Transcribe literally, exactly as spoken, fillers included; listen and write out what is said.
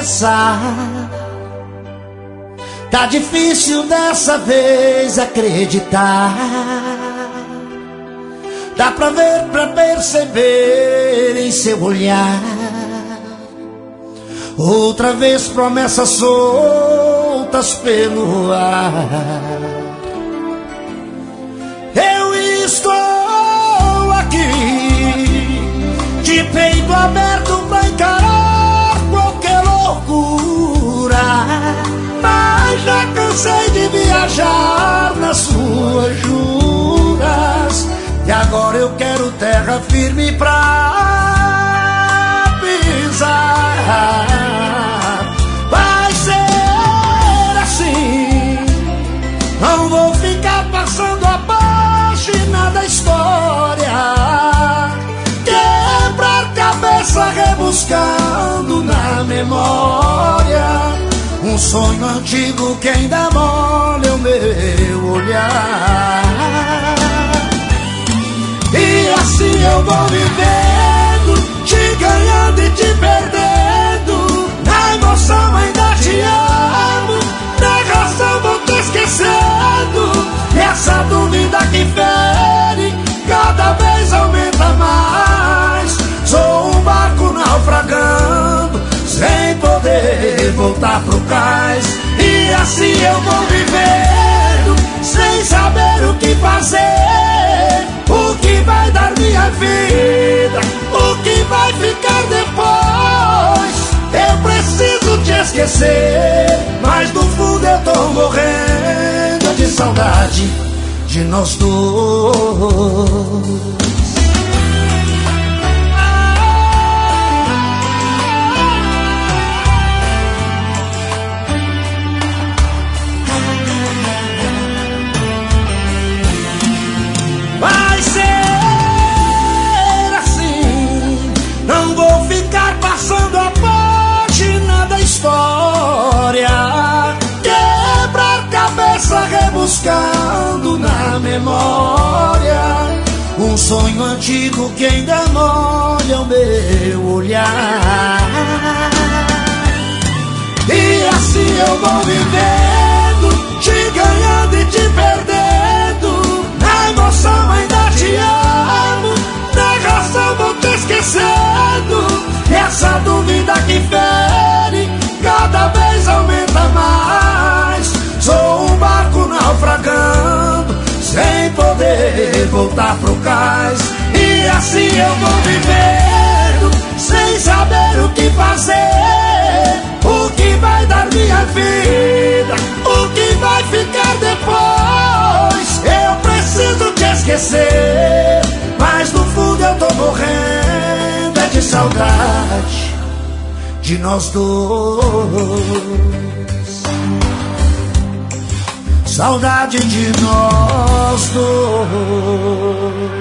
começar. Tá difícil dessa vez acreditar. Dá pra ver, pra perceber em seu olhar. Outra vez promessas soltas pelo ar. Eu estou aqui, de peito aberto pra encarar qualquer loucura. Mas já cansei de viajar nas suas juras, e agora eu quero terra firme pra pisar. Vai ser assim, não vou ficar passando a página da história. Quebrar cabeça rebuscando na memória um sonho antigo que ainda molha o meu olhar. E assim eu vou vivendo, te ganhando e te perdendo. Na emoção ainda te amo, na razão vou te esquecendo. E essa dúvida que fere cada vez aumenta mais. Sou um barco naufragando, sem poder voltar pro cais. E assim eu vou vivendo, sem saber o que fazer. O que vai dar minha vida, o que vai ficar depois. Eu preciso te esquecer, mas no fundo eu tô morrendo de saudade de nós dois. Vai ser assim, não vou ficar passando a página da história. Quebrar cabeça rebuscando na memória um sonho antigo que ainda molha o meu olhar. E assim eu vou vivendo, te ganhando e te perdendo. Na emoção ainda te amo, na razão vou te esquecendo. E essa dúvida que fere cada vez aumenta mais. Sou um barco naufragando, sem poder voltar pro cais. E assim eu vou vivendo, sem saber o que fazer. O que vai dar minha vida, o que vai ficar depois. Eu preciso te esquecer, mas no fundo eu tô morrendo é de saudade de nós dois. Saudade de nós dois.